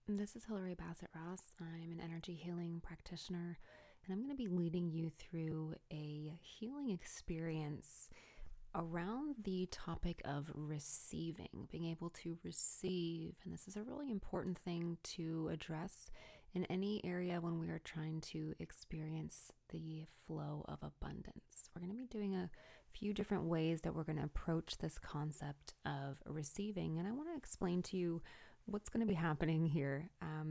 This is Hilary Bassett Ross. I'm an energy healing practitioner, and I'm going to be leading you through a healing experience around the topic of receiving, being able to receive. And this is a really important thing to address in any area when we are trying to experience the flow of abundance. We're going to be doing a few different ways that we're going to approach this concept of receiving, and I want to explain to you what's going to be happening here.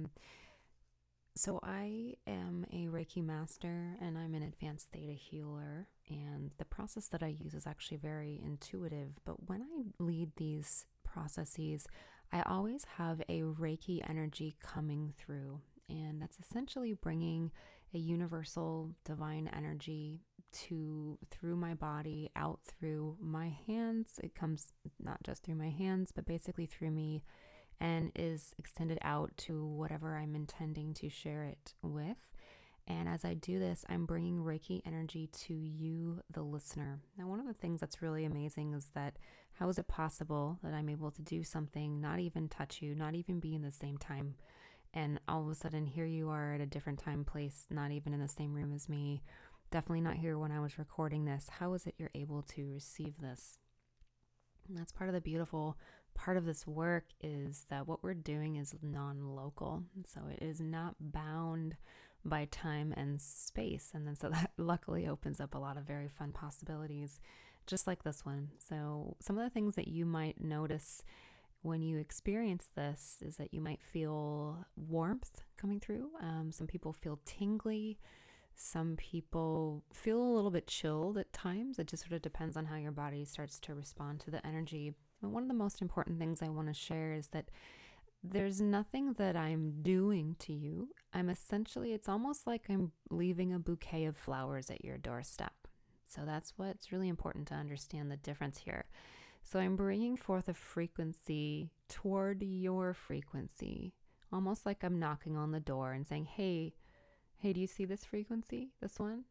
So I am a Reiki master and I'm an advanced theta healer, and the process that I use is actually very intuitive. But when I lead these processes, I always have a Reiki energy coming through, and that's essentially bringing a universal divine energy to through my body out through my hands. It comes not just through my hands, but basically through me, and is extended out to whatever I'm intending to share it with. And as I do this, I'm bringing Reiki energy to you, the listener. Now, one of the things that's really amazing is that how is it possible that I'm able to do something, not even touch you, not even be in the same time, and all of a sudden here you are at a different time, place, not even in the same room as me, definitely not here when I was recording this. How is it you're able to receive this? And that's part of the beautiful part of this work, is that what we're doing is non-local. So it is not bound by time and space. And then so that luckily opens up a lot of very fun possibilities, just like this one. So some of the things that you might notice when you experience this is that you might feel warmth coming through. Some people feel tingly. Some people feel a little bit chilled at times. It just sort of depends on how your body starts to respond to the energy. And one of the most important things I want to share is that there's nothing that I'm doing to you. It's almost like I'm leaving a bouquet of flowers at your doorstep. So that's what's really important to understand the difference here. So I'm bringing forth a frequency toward your frequency, almost like I'm knocking on the door and saying, hey, do you see this frequency? This one?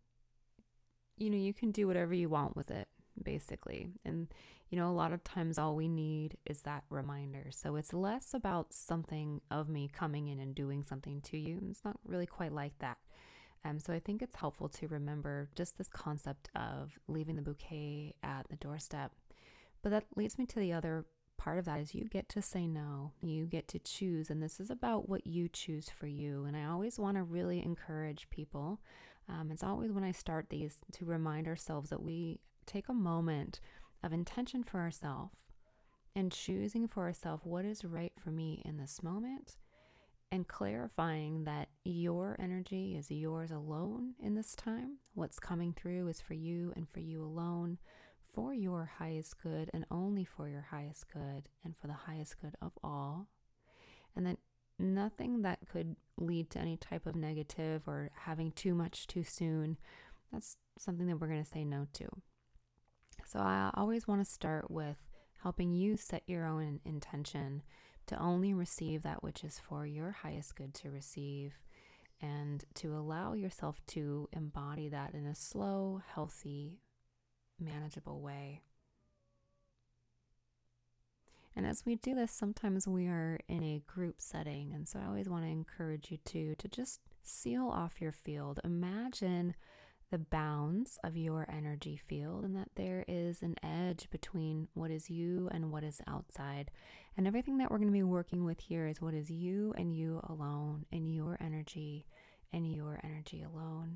You can do whatever you want with it, basically. And, a lot of times all we need is that reminder. So it's less about something of me coming in and doing something to you. It's not really quite like that. So I think it's helpful to remember just this concept of leaving the bouquet at the doorstep. But that leads me to the other part of that, is you get to say no. You get to choose, and this is about what you choose for you. And I always want to really encourage people. It's always when I start these to remind ourselves that we take a moment of intention for ourselves and choosing for ourselves what is right for me in this moment, and clarifying that your energy is yours alone in this time. What's coming through is for you and for you alone, for your highest good and only for your highest good and for the highest good of all. And that nothing that could lead to any type of negative or having too much too soon, that's something that we're going to say no to. So I always want to start with helping you set your own intention to only receive that which is for your highest good to receive, and to allow yourself to embody that in a slow, healthy, manageable way. And as we do this, sometimes we are in a group setting, and so I always want to encourage you to just seal off your field. Imagine the bounds of your energy field, and that there is an edge between what is you and what is outside. And everything that we're going to be working with here is what is you and you alone, and your energy alone.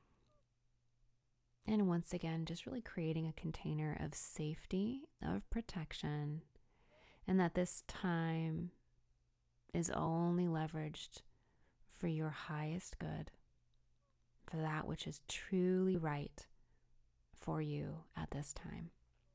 And once again, just really creating a container of safety, of protection, and that this time is only leveraged for your highest good, for that which is truly right for you at this time.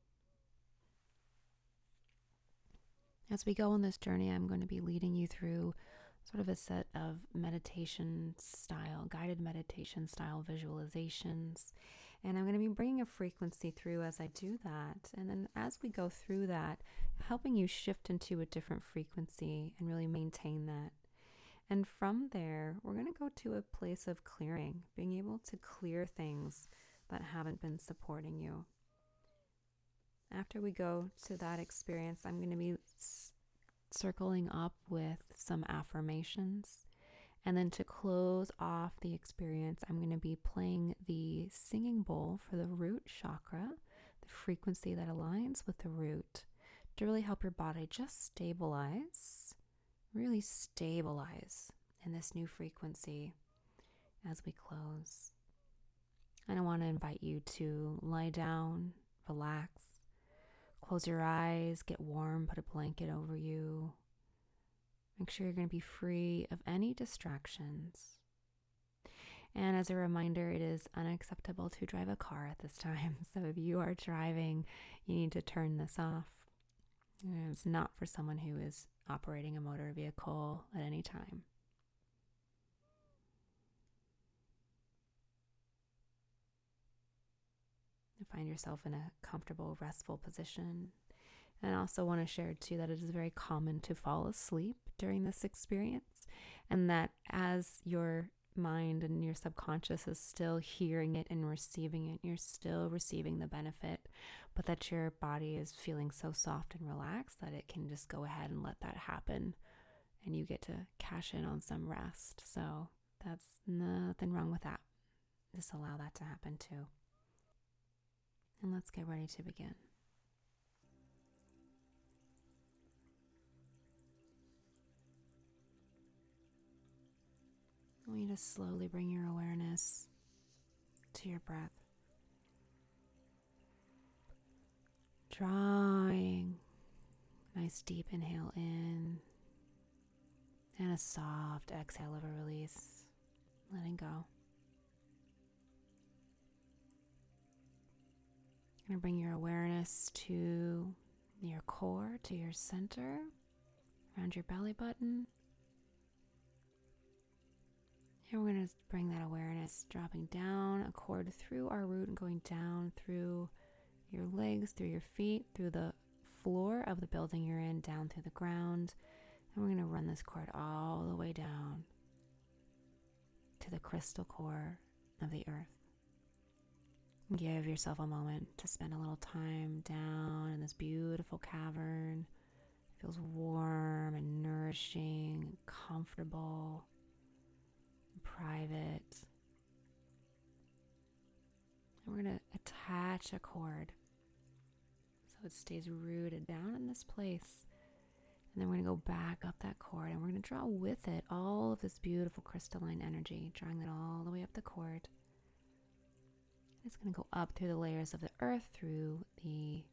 As we go on this journey, I'm going to be leading you through sort of a set of guided meditation style visualizations. And I'm going to be bringing a frequency through as I do that. And then as we go through that, helping you shift into a different frequency and really maintain that. And from there, we're going to go to a place of clearing, being able to clear things that haven't been supporting you. After we go to that experience, I'm going to be circling up with some affirmations. And then to close off the experience, I'm going to be playing the singing bowl for the root chakra, the frequency that aligns with the root, to really help your body just stabilize, really stabilize in this new frequency as we close. And I want to invite you to lie down, relax, close your eyes, get warm, put a blanket over you. Make sure you're going to be free of any distractions. And as a reminder, it is unacceptable to drive a car at this time. So if you are driving, you need to turn this off. It's not for someone who is operating a motor vehicle at any time. Find yourself in a comfortable, restful position. And I also want to share too that it is very common to fall asleep during this experience, and that as your mind and your subconscious is still hearing it and receiving it, you're still receiving the benefit, but that your body is feeling so soft and relaxed that it can just go ahead and let that happen, and you get to cash in on some rest. So that's nothing wrong with that. Just allow that to happen too. And let's get ready to begin. I want you to slowly bring your awareness to your breath. Drawing a nice deep inhale in and a soft exhale of a release, letting go. You're going to bring your awareness to your core, to your center, around your belly button. And we're going to bring that awareness dropping down a cord through our root and going down through your legs, through your feet, through the floor of the building you're in, down through the ground. And we're going to run this cord all the way down to the crystal core of the earth. Give yourself a moment to spend a little time down in this beautiful cavern. It feels warm and nourishing, comfortable, private. And we're going to attach a cord so it stays rooted down in this place. And then we're going to go back up that cord, and we're going to draw with it all of this beautiful crystalline energy, drawing it all the way up the cord. It's going to go up through the layers of the earth, through the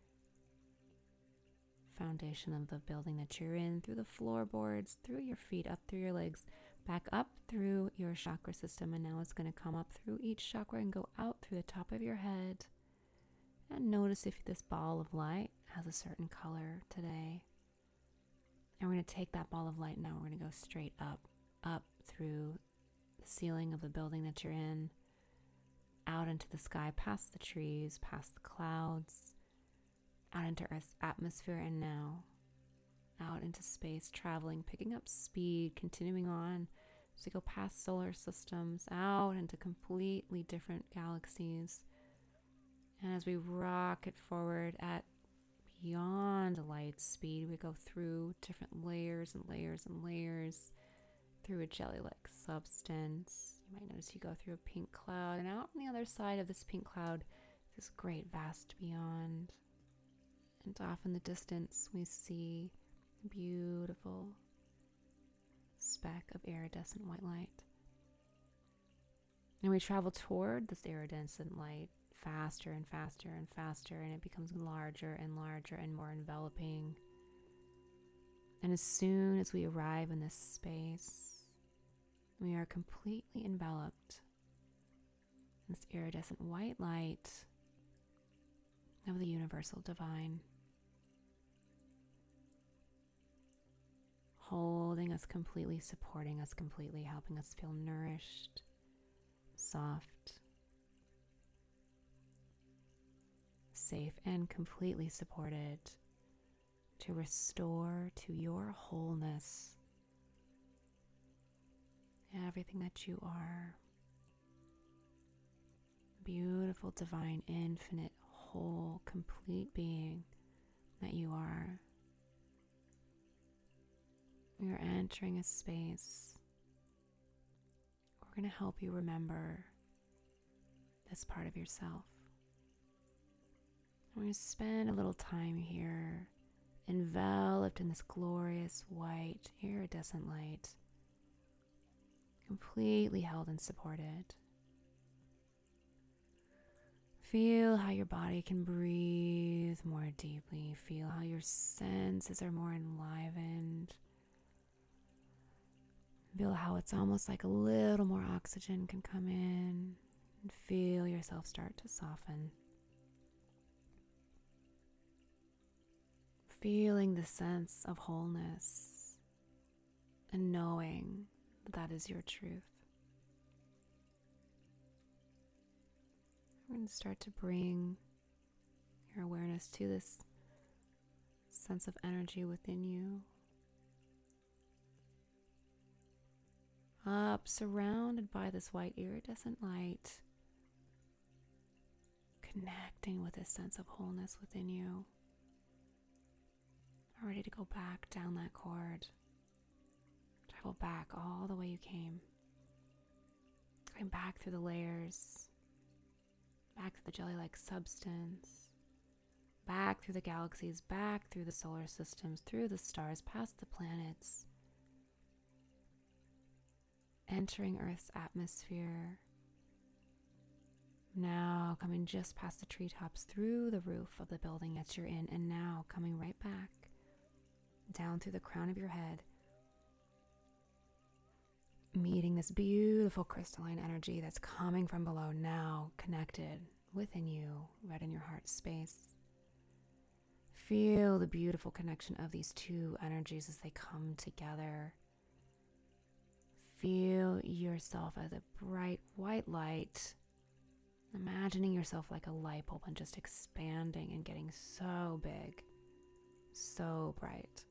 foundation of the building that you're in, through the floorboards, through your feet, up through your legs, back up through your chakra system. And now it's going to come up through each chakra and go out through the top of your head. And notice if this ball of light has a certain color today. And we're going to take that ball of light now. We're going to go straight up through the ceiling of the building that you're in, out into the sky, past the trees, past the clouds, out into Earth's atmosphere, and now out into space, traveling, picking up speed, continuing on as we go past solar systems, out into completely different galaxies. And as we rocket forward at beyond light speed, we go through different layers and layers and layers, through a jelly-like substance. You might notice you go through a pink cloud, and out on the other side of this pink cloud, this great vast beyond. And off in the distance, we see a beautiful speck of iridescent white light. And we travel toward this iridescent light faster and faster and faster, and it becomes larger and larger and more enveloping. And as soon as we arrive in this space, we are completely enveloped in this iridescent white light of the universal divine, holding us completely, supporting us completely, helping us feel nourished, soft, safe, and completely supported to restore to your wholeness everything that you are. Beautiful, divine, infinite, whole, complete being that you are. You're entering a space. We're going to help you remember this part of yourself. We're going to spend a little time here enveloped in this glorious white iridescent light, completely held and supported. Feel how your body can breathe more deeply. Feel how your senses are more enlivened. Feel how it's almost like a little more oxygen can come in, and feel yourself start to soften. Feeling the sense of wholeness and knowing that that is your truth. We're going to start to bring your awareness to this sense of energy within you. Up, surrounded by this white iridescent light, connecting with this sense of wholeness within you. Ready to go back down that cord. Travel back all the way you came. Going back through the layers. Back to the jelly-like substance. Back through the galaxies. Back through the solar systems. Through the stars. Past the planets. Entering Earth's atmosphere. Now coming just past the treetops. Through the roof of the building that you're in. And now coming right back. Down through the crown of your head, meeting this beautiful crystalline energy that's coming from below, now connected within you, right in your heart space. Feel the beautiful connection of these two energies as they come together. Feel yourself as a bright white light, imagining yourself like a light bulb and just expanding and getting so big, so bright.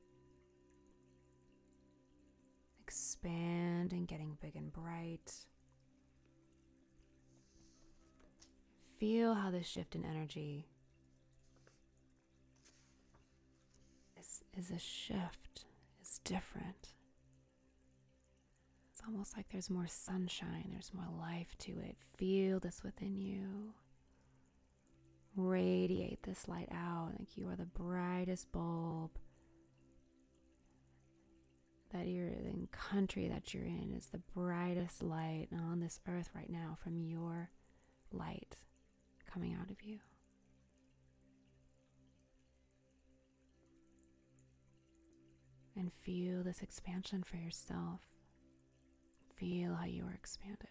Expanding, getting big and bright. Feel how this shift in energy is a shift, is different. It's almost like there's more sunshine, there's more life to it. Feel this within you. Radiate this light out like you are the brightest bulb. That the country that you're in is the brightest light on this earth right now from your light coming out of you. And feel this expansion for yourself. Feel how you are expanded.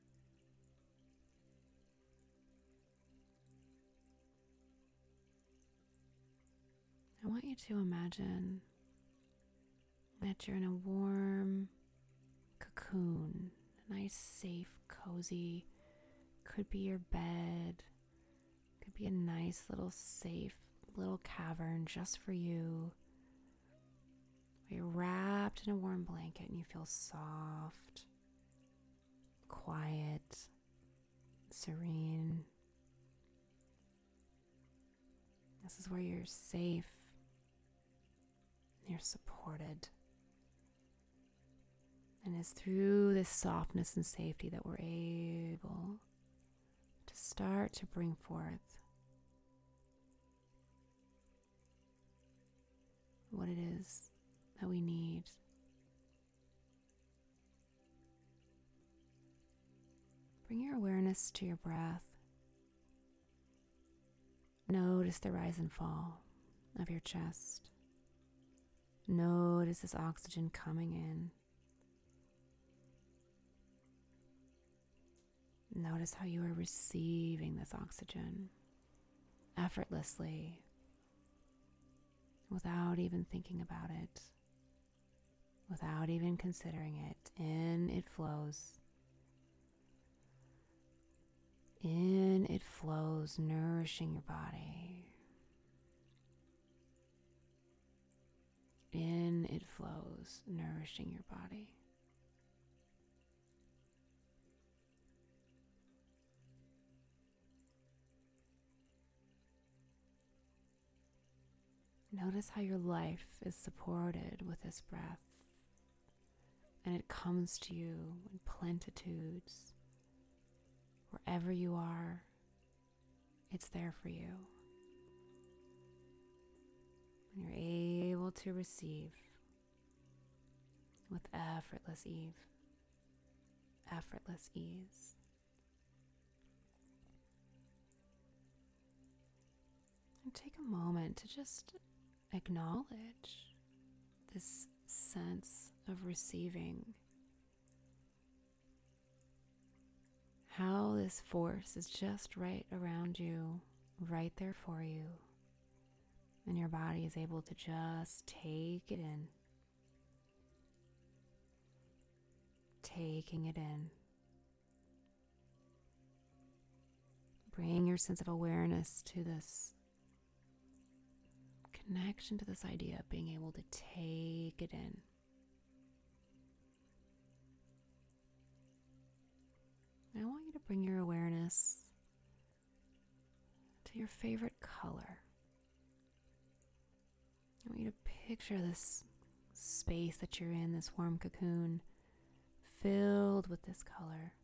I want you to imagine that you're in a warm cocoon, a nice, safe, cozy, could be your bed, could be a nice little safe little cavern just for you. You're wrapped in a warm blanket and you feel soft, quiet, serene. This is where you're safe, you're supported. And it's through this softness and safety that we're able to start to bring forth what it is that we need. Bring your awareness to your breath. Notice the rise and fall of your chest. Notice this oxygen coming in. Notice how you are receiving this oxygen effortlessly, without even thinking about it, without even considering it. In it flows. In it flows, nourishing your body. In it flows, nourishing your body. Notice how your life is supported with this breath. and it comes to you in plenitudes. Wherever you are, it's there for you. And you're able to receive with effortless ease. And take a moment to just acknowledge this sense of receiving. How this force is just right around you, right there for you. And your body is able to just take it in. Taking it in. Bring your sense of awareness to this connection, to this idea of being able to take it in. I want you to bring your awareness to your favorite color. I want you to picture this space that you're in, this warm cocoon, filled with this color.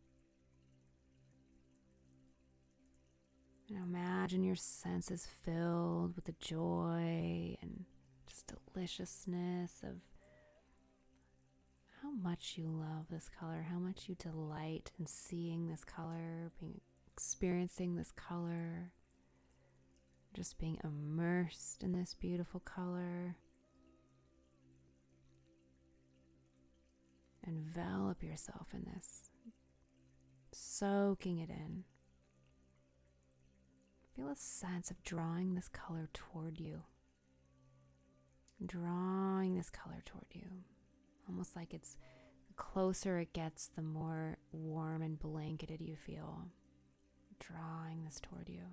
And imagine your senses filled with the joy and just deliciousness of how much you love this color, how much you delight in seeing this color, experiencing this color, just being immersed in this beautiful color. Envelop yourself in this, soaking it in. Feel a sense of drawing this color toward you. Drawing this color toward you. Almost like the closer it gets, the more warm and blanketed you feel. Drawing this toward you.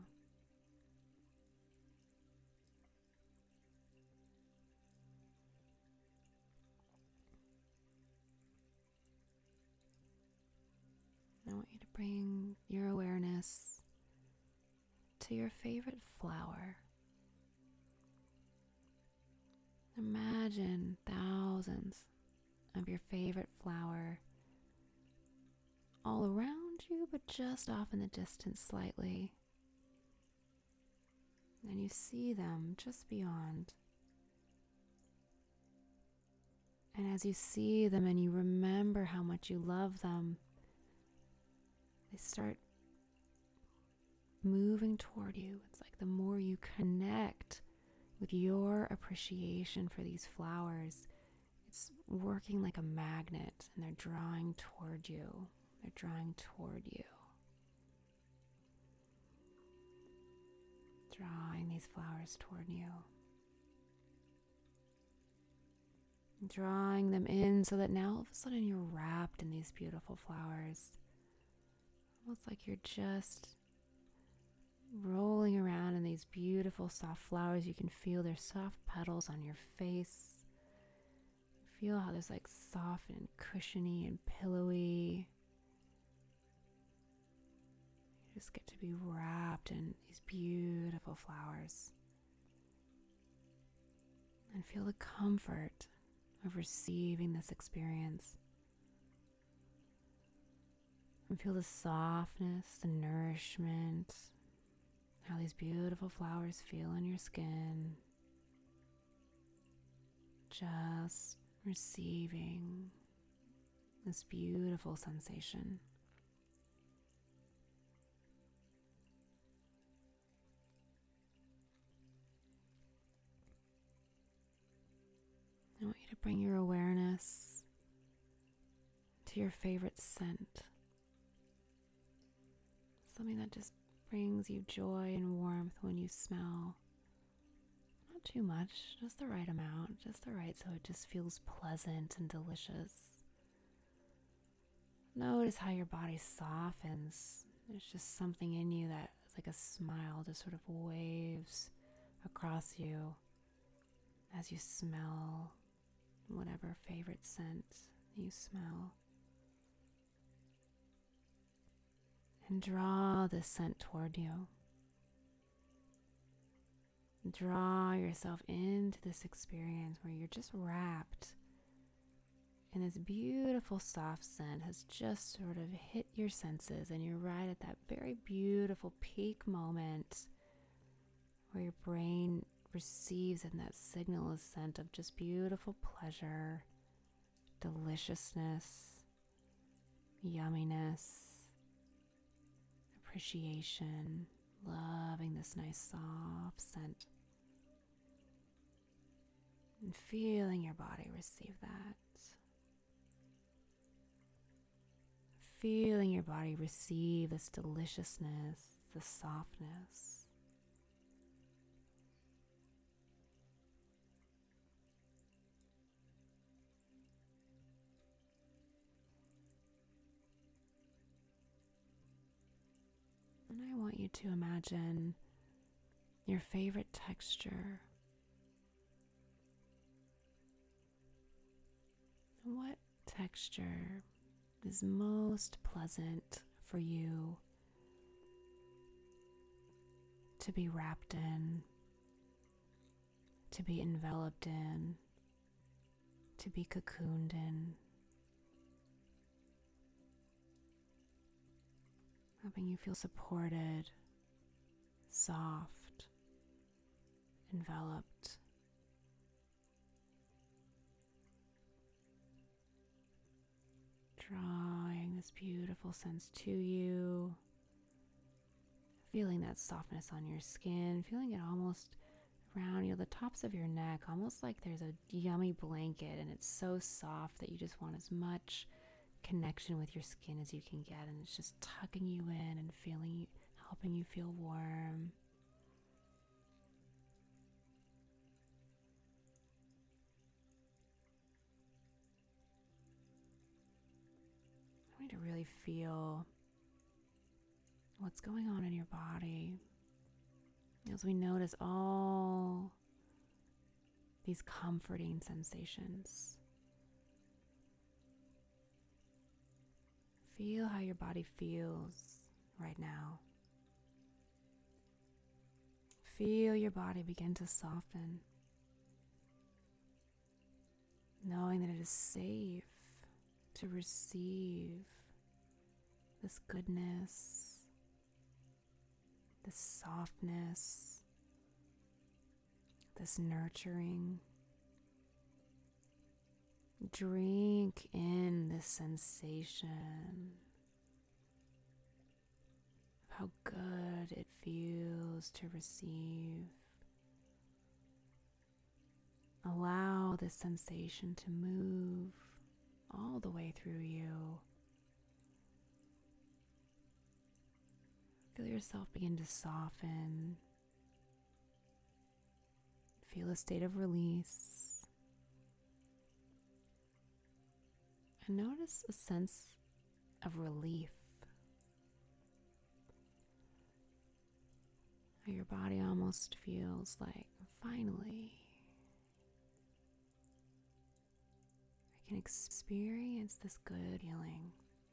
I want you to bring your awareness to your favorite flower. Imagine thousands of your favorite flower all around you, but just off in the distance slightly. And you see them just beyond. And as you see them and you remember how much you love them, they start moving toward you. It's like the more you connect with your appreciation for these flowers, it's working like a magnet, and they're drawing toward you. They're drawing toward you. Drawing these flowers toward you. Drawing them in so that now all of a sudden you're wrapped in these beautiful flowers. Almost like you're just rolling around in these beautiful soft flowers. You can feel their soft petals on your face. Feel how there's like soft and cushiony and pillowy. You just get to be wrapped in these beautiful flowers. And feel the comfort of receiving this experience. And feel the softness, the nourishment, how these beautiful flowers feel on your skin. Just receiving this beautiful sensation. I want you to bring your awareness to your favorite scent. Something that just brings you joy and warmth when you smell. Not too much, just the right amount, just the right so it just feels pleasant and delicious. Notice how your body softens. There's just something in you that is like a smile just sort of waves across you as you smell whatever favorite scent you smell. And draw this scent toward you. Draw yourself into this experience where you're just wrapped And this beautiful soft scent has just sort of hit your senses, and you're right at that very beautiful peak moment where your brain receives in that signal a scent of just beautiful pleasure, deliciousness, yumminess, appreciation, loving this nice soft scent, and feeling your body receive that. Feeling your body receive this deliciousness, the softness. And I want you to imagine your favorite texture. What texture is most pleasant for you to be wrapped in, to be enveloped in, to be cocooned in? Helping you feel supported, soft, enveloped. Drawing this beautiful sense to you, feeling that softness on your skin, feeling it almost around the tops of your neck, almost like there's a yummy blanket, and it's so soft that you just want as much connection with your skin as you can get, and it's just tucking you in and helping you feel warm. I want you to really feel what's going on in your body as we notice all these comforting sensations. Feel how your body feels right now. Feel your body begin to soften, knowing that it is safe to receive this goodness, this softness, this nurturing. Drink in this sensation of how good it feels to receive. Allow this sensation to move all the way through you. Feel yourself begin to soften. Feel a state of release. And notice a sense of relief. How your body almost feels like, finally, I can experience this good feeling.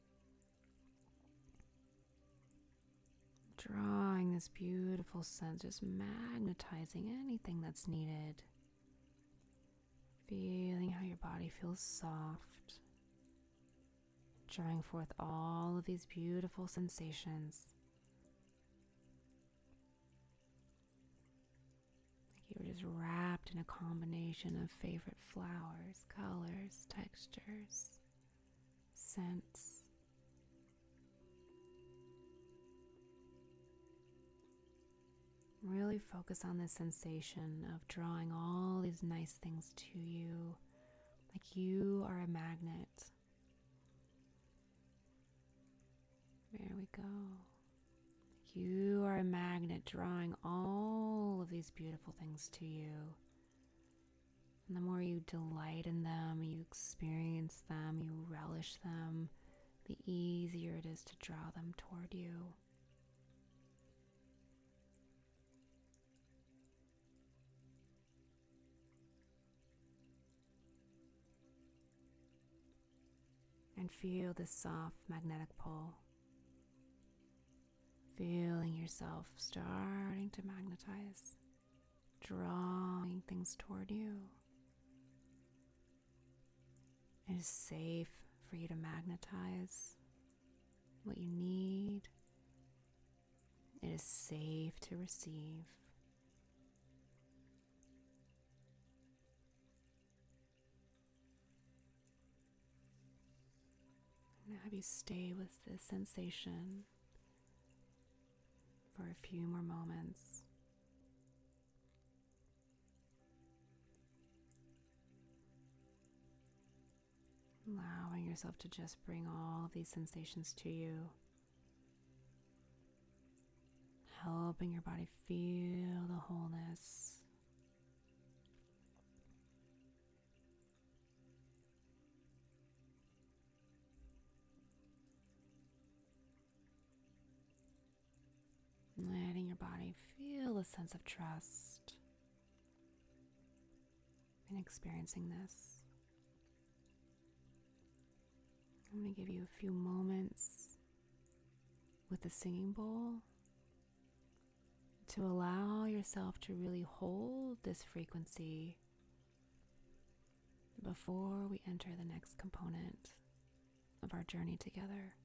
Drawing this beautiful sense, just magnetizing anything that's needed. Feeling how your body feels soft. Drawing forth all of these beautiful sensations. Like you were just wrapped in a combination of favorite flowers, colors, textures, scents. Really focus on this sensation of drawing all these nice things to you, like you are a magnet. There we go. You are a magnet drawing all of these beautiful things to you. And the more you delight in them, you experience them, you relish them, the easier it is to draw them toward you. And feel this soft magnetic pull. Feeling yourself starting to magnetize, drawing things toward you. It is safe for you to magnetize what you need. It is safe to receive. I'm going to have you stay with this sensation for a few more moments. Allowing yourself to just bring all of these sensations to you. Helping your body feel the wholeness. Letting your body feel a sense of trust in experiencing this. I'm going to give you a few moments with the singing bowl to allow yourself to really hold this frequency before we enter the next component of our journey together.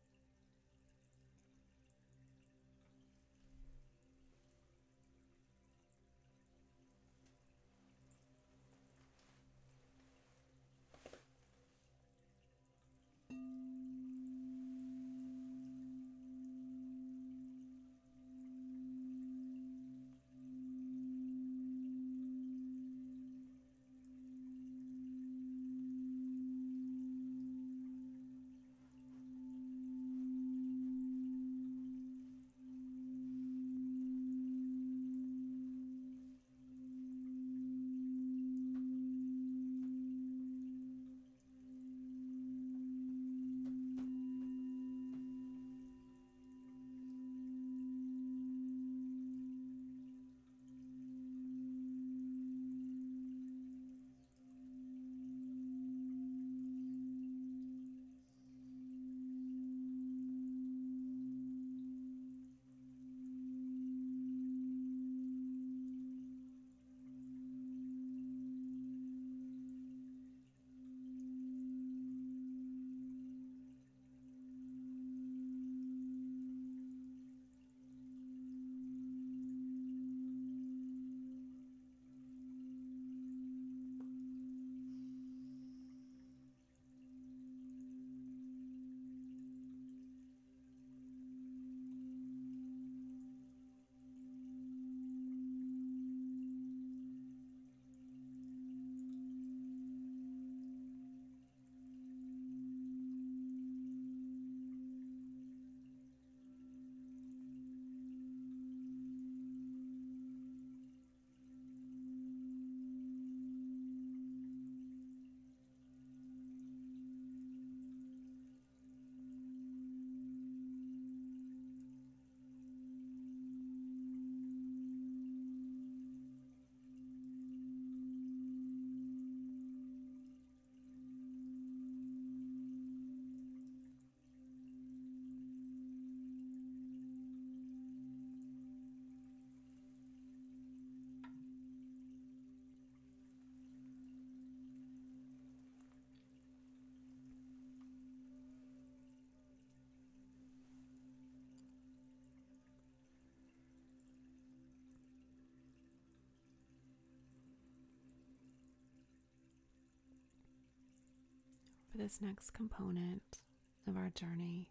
For this next component of our journey,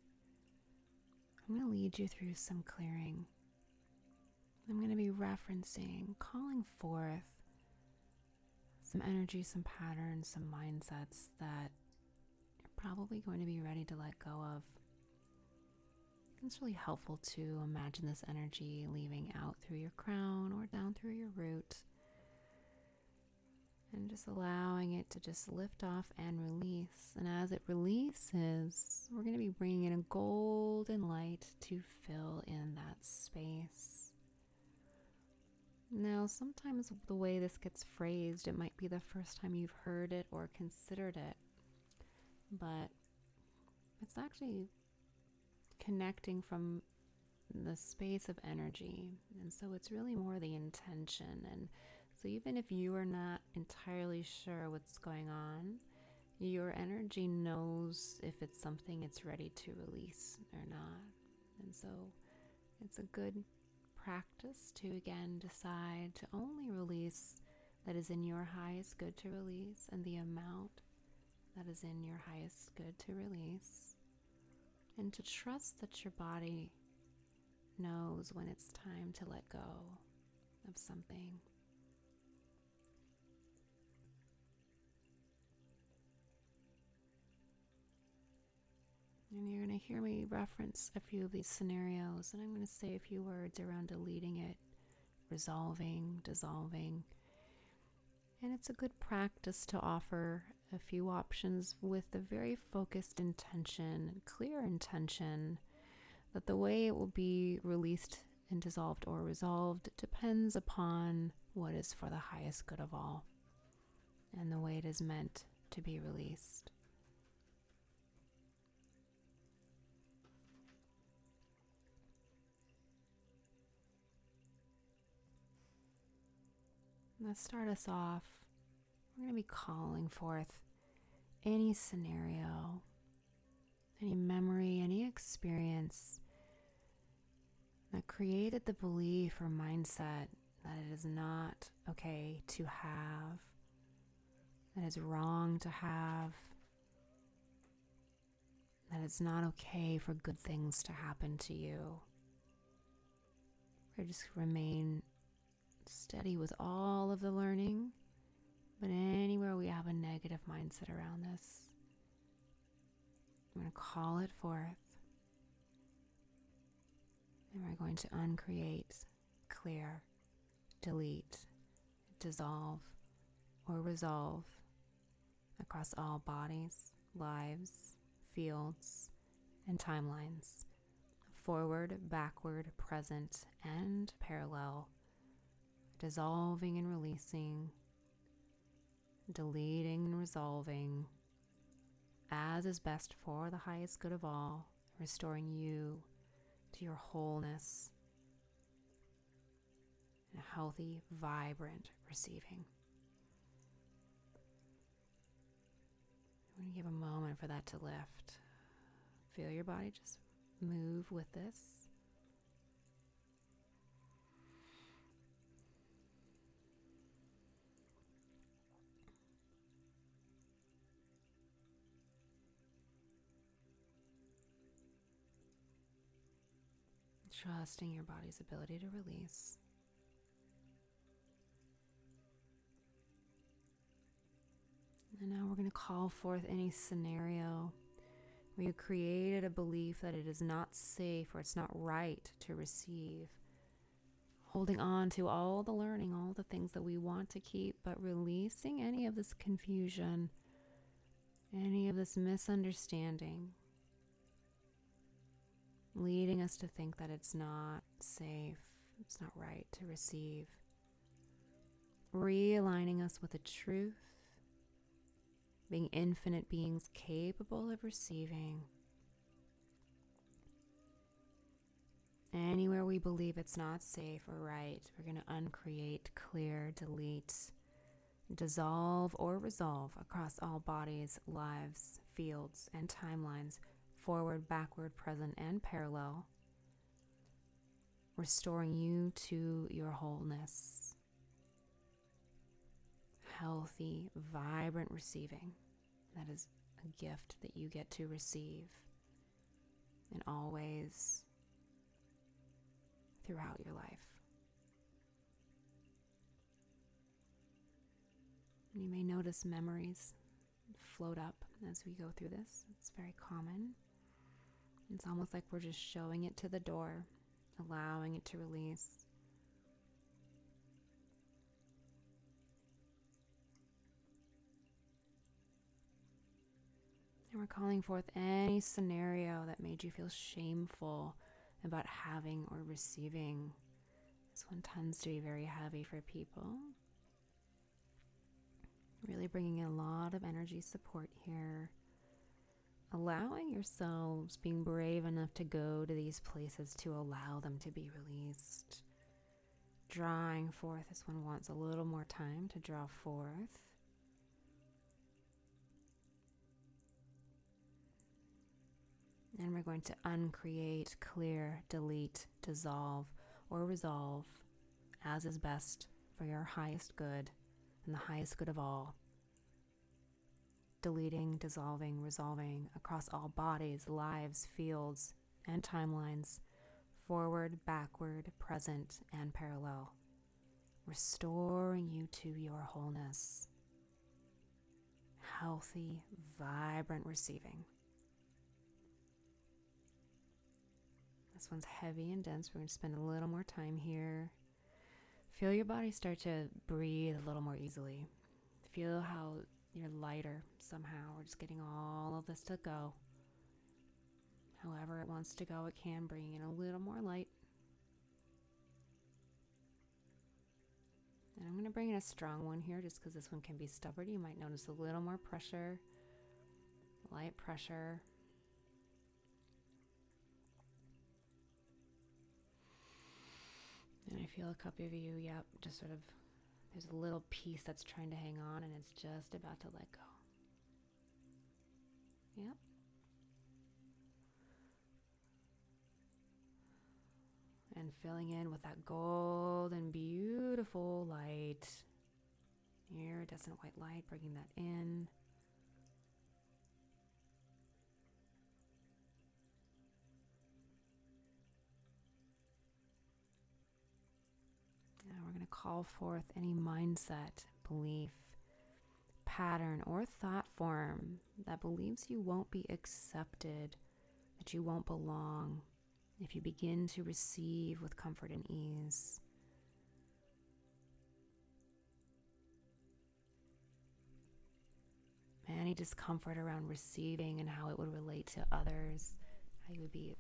I'm going to lead you through some clearing. I'm going to be referencing, calling forth some energy, some patterns, some mindsets that you're probably going to be ready to let go of. It's really helpful to imagine this energy leaving out through your crown or down through your root, and just allowing it to just lift off and release. And as it releases, we're going to be bringing in a golden light to fill in that space. Now, sometimes the way this gets phrased, it might be the first time you've heard it or considered it, but it's actually connecting from the space of energy. And so it's really more the intention. And so even if you are not entirely sure what's going on, Your energy knows if it's something it's ready to release or not. And so it's a good practice to again decide to only release that is in your highest good to release, and the amount that is in your highest good to release, and to trust that your body knows when it's time to let go of something. And you're going to hear me reference a few of these scenarios, and I'm going to say a few words around deleting it, resolving, dissolving. And it's a good practice to offer a few options with a very focused intention, clear intention, that the way it will be released and dissolved or resolved depends upon what is for the highest good of all and the way it is meant to be released. Let's start us off. We're going to be calling forth any scenario, any memory, any experience that created the belief or mindset that it is not okay to have, that it's wrong to have, that it's not okay for good things to happen to you. Or just remain steady with all of the learning, but anywhere we have a negative mindset around this, I'm going to call it forth, and we're going to uncreate, clear, delete, dissolve, or resolve across all bodies, lives, fields, and timelines, forward, backward, present, and parallel, dissolving and releasing, deleting and resolving, as is best for the highest good of all, restoring you to your wholeness and a healthy, vibrant receiving. I'm going to give a moment for that to lift. Feel your body just move with this. Trusting your body's ability to release. And now we're going to call forth any scenario where you created a belief that it is not safe or it's not right to receive. Holding on to all the learning, all the things that we want to keep, but releasing any of this confusion, any of this misunderstanding, leading us to think that it's not safe, it's not right to receive. Realigning us with the truth, being infinite beings capable of receiving. Anywhere we believe it's not safe or right, we're going to uncreate, clear, delete, dissolve, or resolve across all bodies, lives, fields, and timelines, forward, backward, present, and parallel, restoring you to your wholeness. Healthy, vibrant receiving. That is a gift that you get to receive, and always throughout your life. You may notice memories float up as we go through this. It's very common. It's almost like we're just showing it to the door, allowing it to release. And we're calling forth any scenario that made you feel shameful about having or receiving. This one tends to be very heavy for people. Really bringing in a lot of energy support here. Allowing yourselves, being brave enough to go to these places to allow them to be released. Drawing forth, this one wants a little more time to draw forth. And we're going to uncreate, clear, delete, dissolve, or resolve as is best for your highest good and the highest good of all. Deleting, dissolving, resolving across all bodies, lives, fields, and timelines, forward, backward, present, and parallel, restoring you to your wholeness. Healthy, vibrant receiving. This one's heavy and dense. We're going to spend a little more time here. Feel your body start to breathe a little more easily. Feel how you're lighter somehow. We're just getting all of this to go. However it wants to go, it can bring in a little more light. And I'm going to bring in a strong one here just because this one can be stubborn. You might notice a little more pressure, light pressure. And I feel a couple of you, just sort of, there's a little piece that's trying to hang on and it's just about to let go. Yep. And filling in with that golden, beautiful light. Iridescent white light, bringing that in. Now we're going to call forth any mindset, belief, pattern, or thought form that believes you won't be accepted, that you won't belong, if you begin to receive with comfort and ease. Any discomfort around receiving and how it would relate to others, how you would be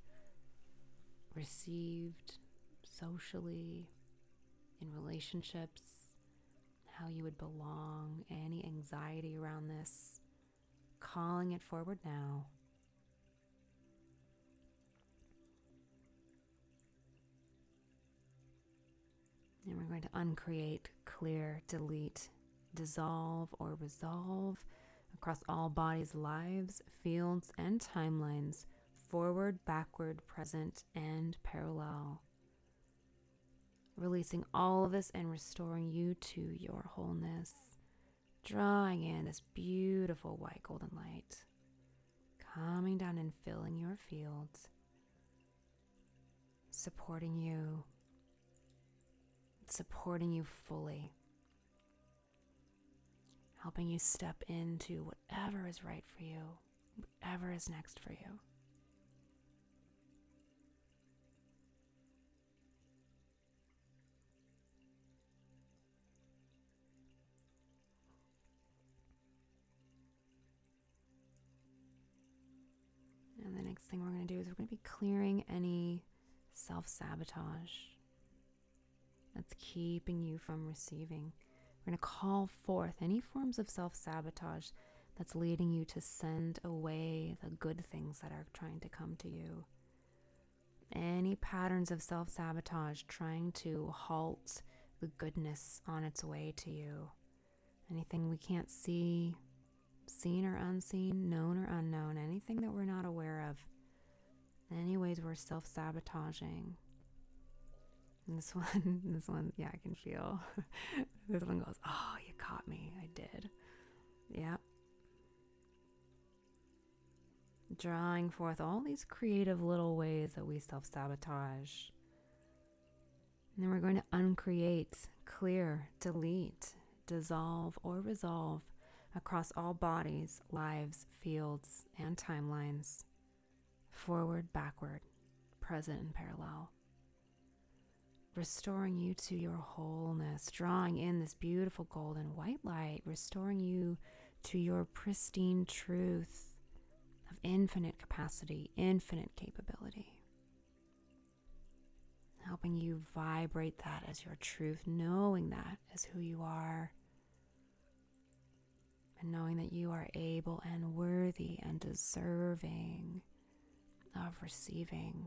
received socially, in relationships, how you would belong, any anxiety around this, calling it forward now. And we're going to uncreate, clear, delete, dissolve, or resolve across all bodies, lives, fields, and timelines, forward, backward, present, and parallel. Releasing all of this and restoring you to your wholeness. Drawing in this beautiful white golden light. Coming down and filling your fields. Supporting you fully, helping you step into whatever is right for you, whatever is next for you. And the next thing we're going to do is we're going to be clearing any self-sabotage that's keeping you from receiving. We're going to call forth any forms of self-sabotage that's leading you to send away the good things that are trying to come to you. Any patterns of self-sabotage trying to halt the goodness on its way to you. Anything we can't see, seen or unseen, known or unknown, anything that we're not aware of. Any ways we're self-sabotaging. And this one, yeah, I can feel. This one goes, oh, you caught me. I did. Yep. Drawing forth all these creative little ways that we self-sabotage. And then we're going to uncreate, clear, delete, dissolve, or resolve across all bodies, lives, fields, and timelines. Forward, backward, present, and parallel. Restoring you to your wholeness, drawing in this beautiful golden white light, restoring you to your pristine truth of infinite capacity, infinite capability. Helping you vibrate that as your truth, knowing that as who you are, and knowing that you are able and worthy and deserving of receiving.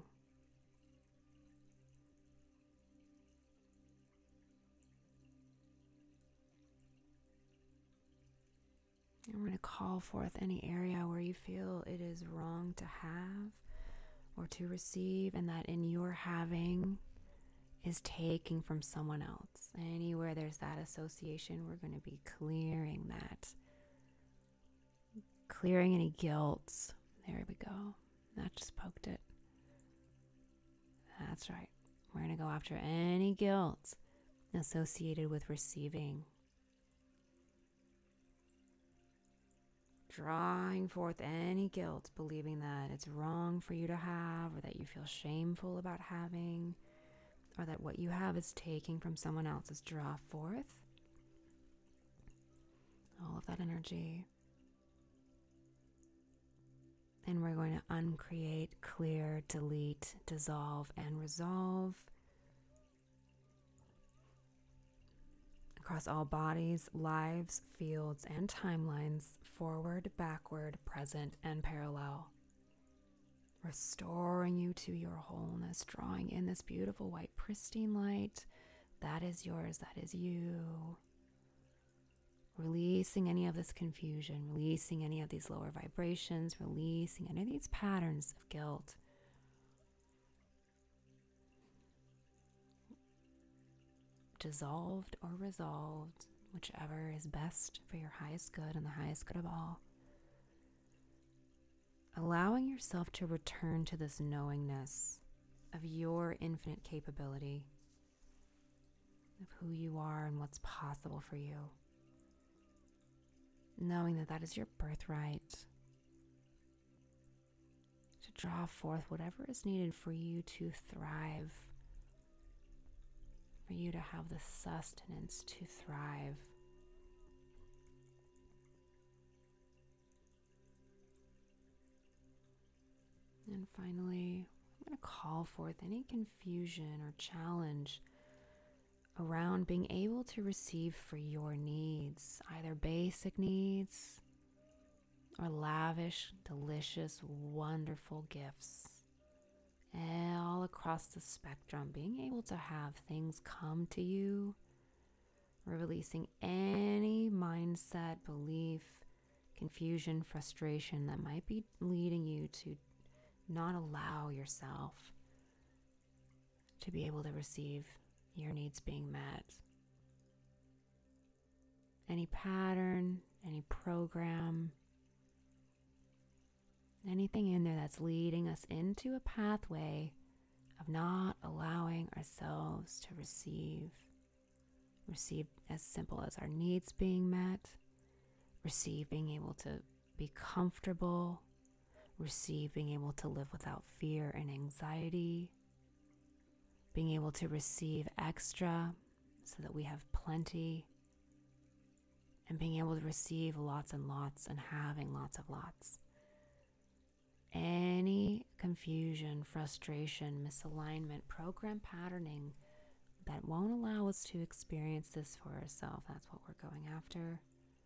And we're going to call forth any area where you feel it is wrong to have or to receive, and that in your having is taking from someone else. Anywhere there's that association, we're going to be clearing that. Clearing any guilt. There we go. That just poked it. That's right. We're going to go after any guilt associated with receiving. Drawing forth any guilt, believing that it's wrong for you to have, or that you feel shameful about having, or that what you have is taking from someone else's. Draw forth all of that energy. And we're going to uncreate, clear, delete, dissolve, and resolve across all bodies, lives, fields, and timelines, forward, backward, present, and parallel. Restoring you to your wholeness, drawing in this beautiful white pristine light. That is yours, that is you. Releasing any of this confusion, releasing any of these lower vibrations, releasing any of these patterns of guilt. Dissolved or resolved, whichever is best for your highest good and the highest good of all. Allowing yourself to return to this knowingness of your infinite capability, of who you are and what's possible for you. Knowing that that is your birthright, to draw forth whatever is needed for you to thrive, for you to have the sustenance to thrive. And finally, I'm going to call forth any confusion or challenge around being able to receive for your needs, either basic needs or lavish, delicious, wonderful gifts. All across the spectrum, being able to have things come to you, releasing any mindset, belief, confusion, frustration that might be leading you to not allow yourself to be able to receive your needs being met. Any pattern, any program, anything in there that's leading us into a pathway of not allowing ourselves to receive as simple as our needs being met, receive being able to be comfortable, receive being able to live without fear and anxiety, being able to receive extra so that we have plenty, and being able to receive lots and lots and having lots of lots. Any confusion, frustration, misalignment, program patterning that won't allow us to experience this for ourselves, that's what we're going after.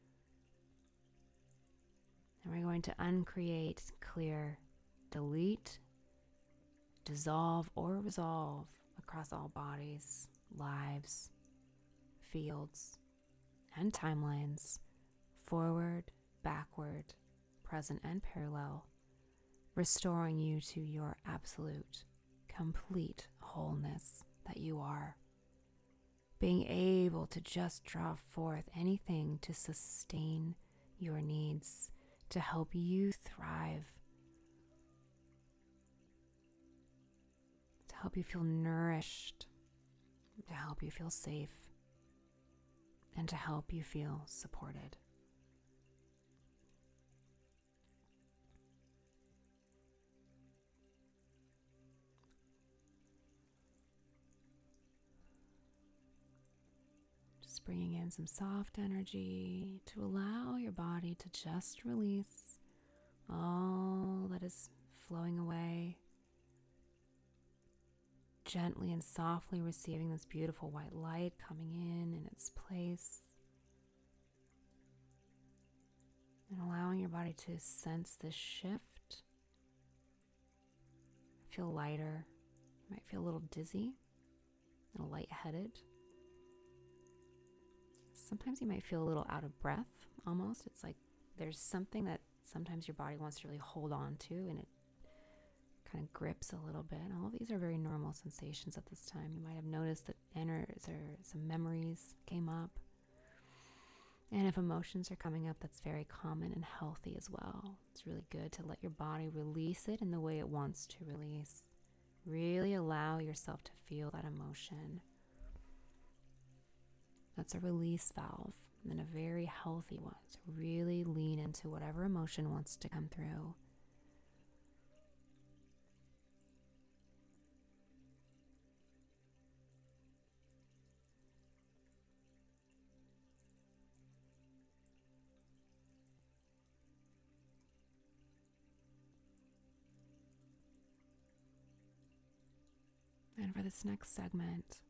And we're going to uncreate, clear, delete, dissolve, or resolve across all bodies, lives, fields, and timelines, forward, backward, present, and parallel, restoring you to your absolute, complete wholeness that you are. Being able to just draw forth anything to sustain your needs, to help you thrive, to help you feel nourished, to help you feel safe, and to help you feel supported. Just bringing in some soft energy to allow your body to just release all that is flowing away. Gently and softly receiving this beautiful white light coming in its place. And allowing your body to sense this shift. Feel lighter. You might feel a little dizzy, a little lightheaded. Sometimes you might feel a little out of breath almost. It's like there's something that sometimes your body wants to really hold on to, and it kind of grips a little bit. And all of these are very normal sensations at this time. You might have noticed that some memories came up. And if emotions are coming up, that's very common and healthy as well. It's really good to let your body release it in the way it wants to release. Really allow yourself to feel that emotion. That's a release valve, and a very healthy one. So really lean into whatever emotion wants to come through. And for this next segment,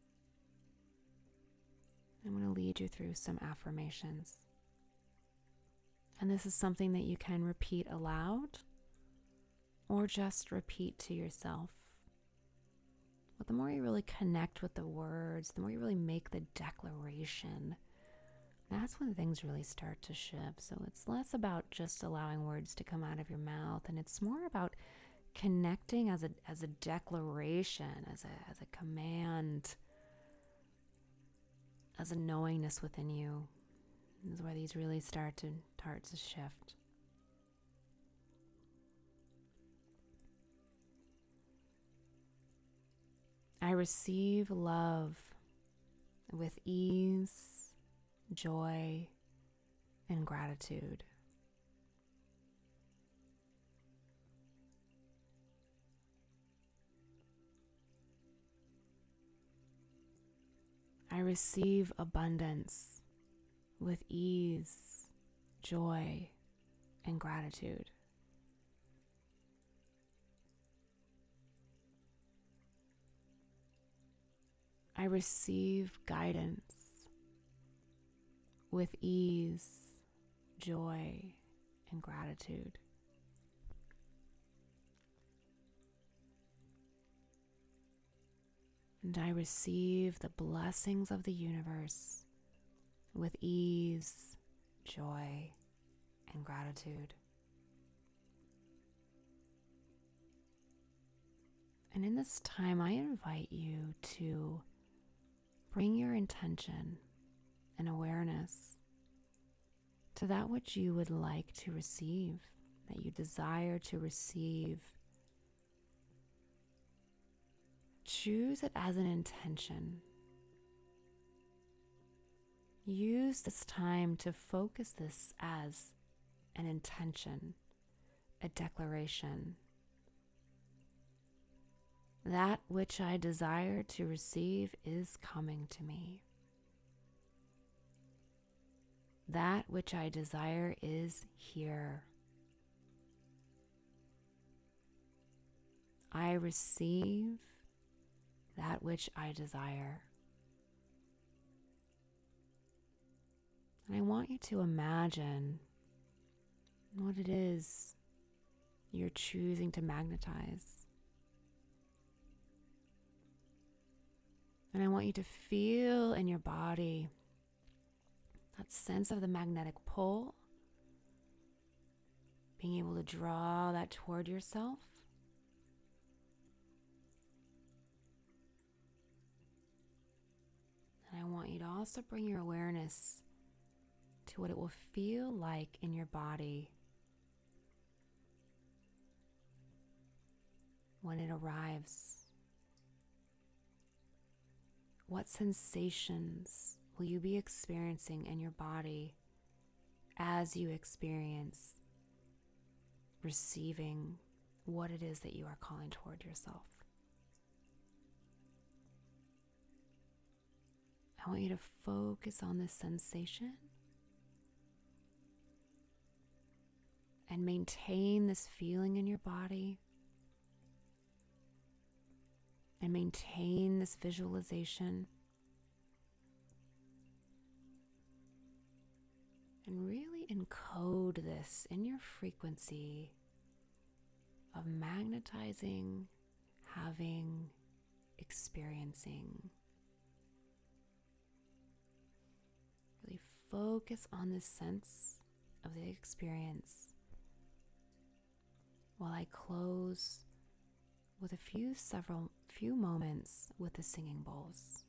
I'm going to lead you through some affirmations. And this is something that you can repeat aloud or just repeat to yourself. But the more you really connect with the words, the more you really make the declaration, that's when things really start to shift. So it's less about just allowing words to come out of your mouth, and it's more about connecting as a declaration, as a command, as a knowingness within you. This is where these really start to shift. I receive love with ease, joy, and gratitude. I receive abundance with ease, joy, and gratitude. I receive guidance with ease, joy, and gratitude. And I receive the blessings of the universe with ease, joy, and gratitude. And in this time, I invite you to bring your intention and awareness to that which you would like to receive, that you desire to receive. Choose it as an intention. Use this time to focus this as an intention, a declaration. That which I desire to receive is coming to me. That which I desire is here. I receive that which I desire. And I want you to imagine what it is you're choosing to magnetize. And I want you to feel in your body that sense of the magnetic pull, being able to draw that toward yourself. And I want you to also bring your awareness to what it will feel like in your body when it arrives. What sensations will you be experiencing in your body as you experience receiving what it is that you are calling toward yourself? I want you to focus on this sensation and maintain this feeling in your body and maintain this visualization and really encode this in your frequency of magnetizing, having, experiencing. Really focus on this sense of the experience while I close with few moments with the singing bowls.